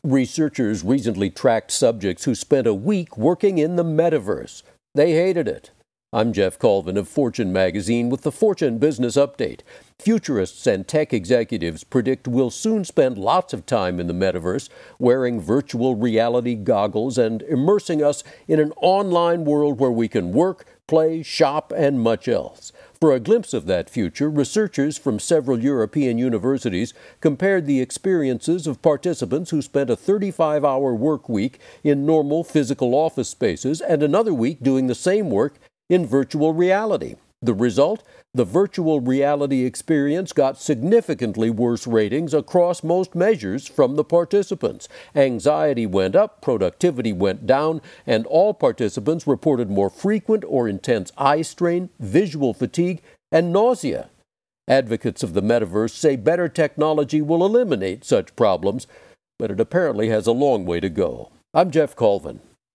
Researchers recently tracked subjects who spent a week working in the metaverse. They hated it. I'm Jeff Colvin of Fortune magazine with the Fortune Business Update. Futurists and tech executives predict we'll soon spend lots of time in the metaverse, wearing virtual reality goggles and immersing us in an online world where we can work, play, shop, and much else. For a glimpse of that future, researchers from several European universities compared the experiences of participants who spent a 35-hour work week in normal physical office spaces and another week doing the same work in virtual reality. The result? The virtual reality experience got significantly worse ratings across most measures from the participants. Anxiety went up, productivity went down, and all participants reported more frequent or intense eye strain, visual fatigue, and nausea. Advocates of the metaverse say better technology will eliminate such problems, but it apparently has a long way to go. I'm Jeff Colvin.